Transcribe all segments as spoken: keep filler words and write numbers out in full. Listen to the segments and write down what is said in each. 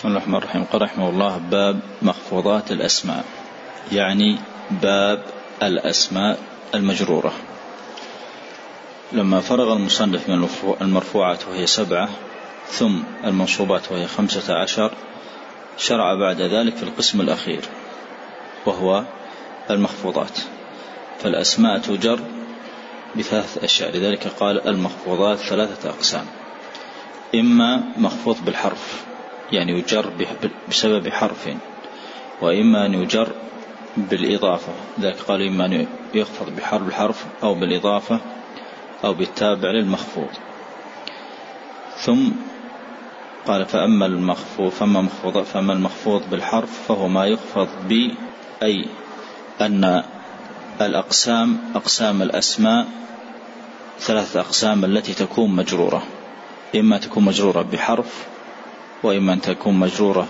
بسم الله الرحمن الرحيم. قال رحمه الله: باب مخفوضات الأسماء، يعني باب الأسماء المجرورة. لما فرغ المصنف من المرفوعات وهي سبعة ثم المنصوبات وهي خمسة عشر، شرع بعد ذلك في القسم الأخير وهو المخفوضات. فالأسماء تجر بثلاث أشياء، لذلك قال المخفوضات ثلاثة أقسام: إما مخفوض بالحرف يعني يجر بسبب حرف، وإما أن يجر بالإضافة، ذلك قال إما أن يخفض بحرف الحرف أو بالإضافة أو بالتابع للمخفوض. ثم قال: فأما المخفوض فما مخفوض فما المخفوض بالحرف فهو ما يخفض ب، أي أن الأقسام أقسام الأسماء ثلاثة أقسام التي تكون مجرورة، إما تكون مجرورة بحرف، وإما أن تكون مجرورة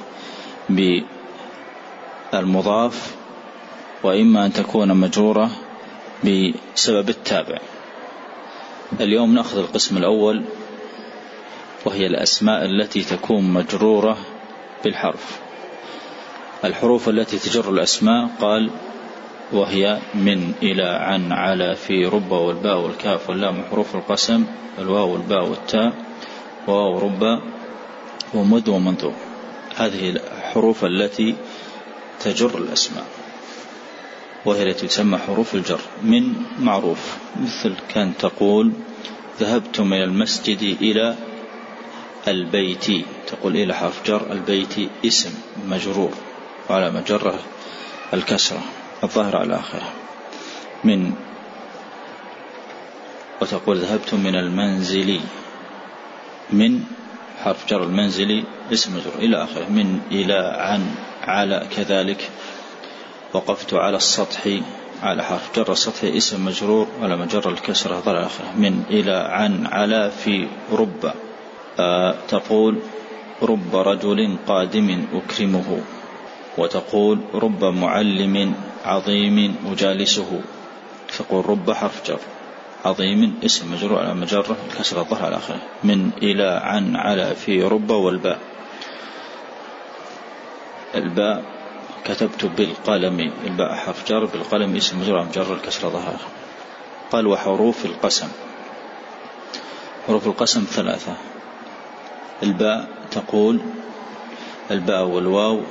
بالمضاف، وإما أن تكون مجرورة بسبب التابع. اليوم نأخذ القسم الأول وهي الأسماء التي تكون مجرورة بالحرف. الحروف التي تجر الأسماء قال: وهي من، إلى، عن، على، في، رب، والباء والكاف واللام حروف القسم، الواو والباء والتاء، وواو رب ومد ومنذ. هذه الحروف التي تجر الأسماء وهي التي تسمى حروف الجر. من معروف، مثل كان تقول: ذهبت من المسجد إلى البيت، تقول إلى حرف جر، البيت اسم مجرور وعلى مجره الكسرة الظاهر على آخره. من، وتقول ذهبت من المنزل، من حرف جر، المنزل اسم مجرور إلى آخره. من، إلى، عن، على كذلك. وقفت على السطح، على حرف جر السطح اسم مجرور على مجر الكسرة الظاهر على آخره. من، إلى، عن، على، في، رب. آه تقول: رب رجل قادم أكرمه. وتقول: رب معلم عظيم أجالسه. تقول رب حرف جر، عظيم اسم مجرور على مجره الكسرة الظاهر على آخره. من، إلى، عن، على، في، رب. والباء، الباء كتبت بالقلم، الباء حرف جر، بالقلم اسم مجرور على مجره الكسرة الظاهر. قال: وحروف القسم. حروف القسم ثلاثة: الباء تقول الباء والواو،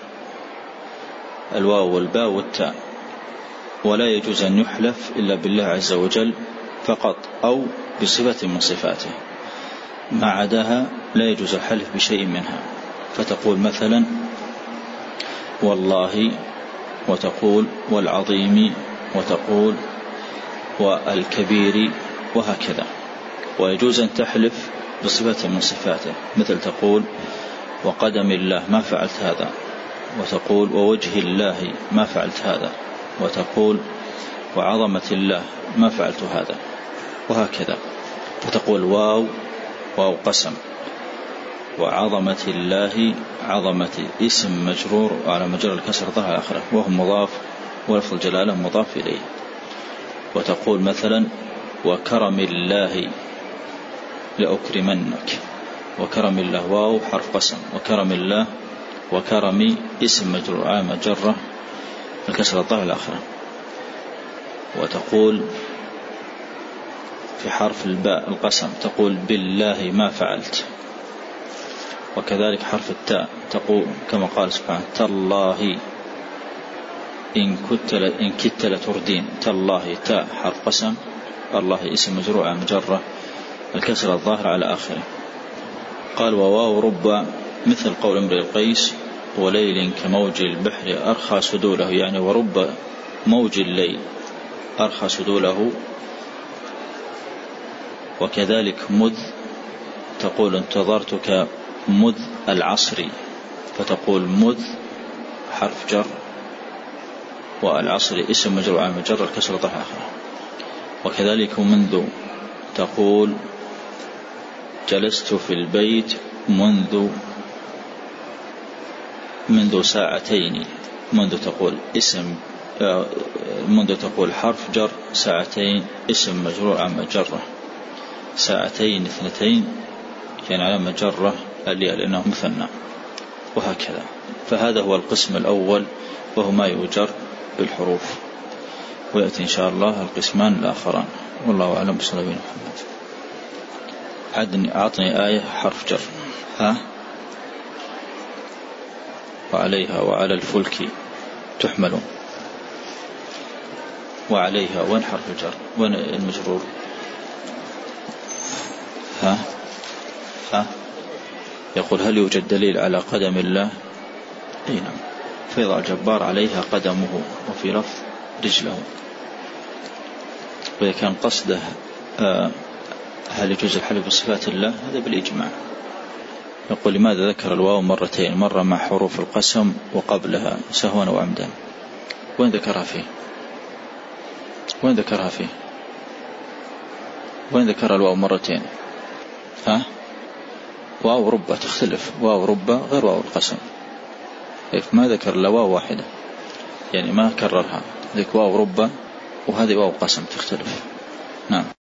الواو والباء والتاء، ولا يجوز أن يحلف إلا بالله عز وجل فقط أو بصفة من صفاته، ما عداها لا يجوز الحلف بشيء منها. فتقول مثلا والله، وتقول والعظيم، وتقول والكبير، وهكذا. ويجوز أن تحلف بصفة من صفاته، مثل تقول وقدم الله ما فعلت هذا، وتقول ووجه الله ما فعلت هذا، وتقول وعظمة الله ما فعلت هذا، وهكذا. فتقول واو، واو قسم، وعظمة الله، عظمة اسم مجرور على مجرى الكسر ظهر آخره وهو مضاف، ولفظ الجلالة مضاف إليه. وتقول مثلا وكرم الله لأكرمنك، وكرم الله واو حرف قسم، وكرم الله، وكرمي اسم مجرور على مجرى الكسر الظهر الآخره. وتقول في حرف الباء القسم، تقول بالله ما فعلت. وكذلك حرف التاء تقول كما قال سبحانه تالله إن كنت إن كدت لتردين. تالله تاء حرف قسم، الله اسم مجرور على مجرى الكسر الظاهر على آخره. قال وواو رب، مثل قول امرئ القيس وليل كموج البحر أرخى سدوله، يعني ورب موج الليل أرخى سدوله. وكذلك مذ، تقول انتظرتك مذ العصر، فتقول مذ حرف جر، والعصر اسم مجرور على مجرى الكسر الظاهر على آخره. وكذلك منذ، تقول جلست في البيت منذ منذ ساعتين. منذ تقول اسم منذ تقول حرف جر، ساعتين اسم مجرور على مجره، ساعتين اثنتين يعني على مجره الياء لأنه مثنى. وهكذا. فهذا هو القسم الأول وهو ما يؤجر بالحروف، ويأتي إن شاء الله القسمان الآخران. والله أعلم. صلى الله عليه محمد. عدني أعطني آية حرف جر. ها وعليها وعلى الفلك تحملون. وعليها وين حرف الجر؟ وين المجرور؟ ها ها يقول هل يوجد دليل على قدم الله؟ أي نعم. فيضع الجبار عليها قدمه، وفي لفظ رجله. وإذا كان قصده آه هل يجوز الحلف بصفات الله؟ هذا بالإجماع. يقول لماذا ذكر الواو مرتين، مرة مع حروف القسم وقبلها سهوا وعمدا؟ وين ذكرها فيه؟ وين ذكرها فيه؟ وين ذكر الواو مرتين؟ ها واو ربة تختلف، واو ربة غير واو القسم. كيف ما ذكر إلا واو واحدة، يعني ما كررها. ذيك واو ربة وهذه واو قسم تختلف. نعم.